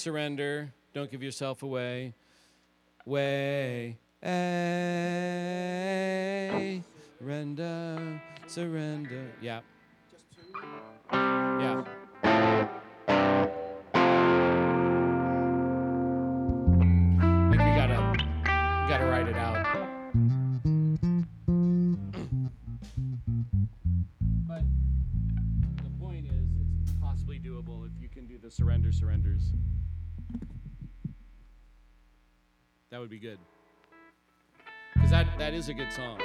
surrender. Don't give yourself away. Way. Surrender. Surrender. Yeah. Yeah. I think we gotta write it out. But the point is, it's possibly doable if you can do the surrenders. That would be good. Because that is a good song.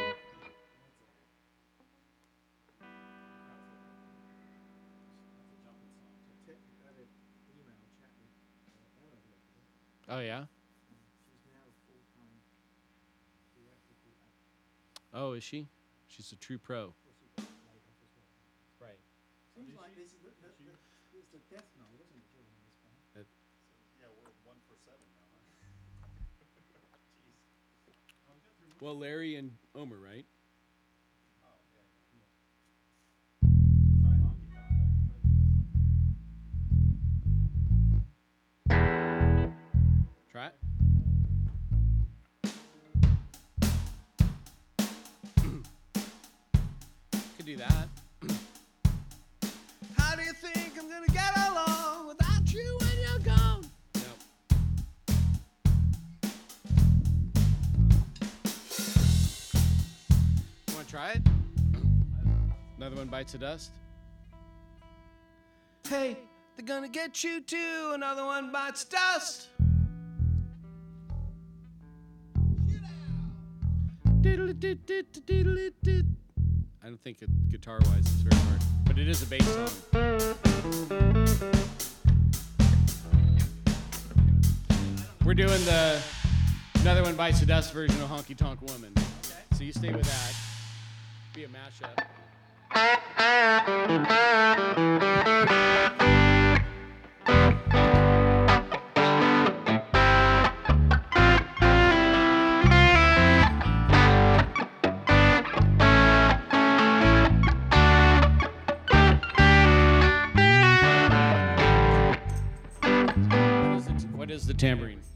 Oh, yeah? Oh, is she? She's a true pro. Right. Seems like this is the death knell, wasn't it, during this one? Yeah, we're 1 for 7 now, huh? Jeez. Well, Larry and Omer, right? Oh, yeah. Try Honky Tonk. Try it. Could do that. How do you think I'm gonna get along without you when you're gone? No. You want to try it? Another one bites the dust. Hey, they're gonna get you too. Another one bites dust. I don't think guitar-wise it's very hard, but it is a bass song. We're doing the Another One Bites the Dust version of Honky Tonk Woman. Okay. So you stay with that. Be a mashup. What is the tambourine?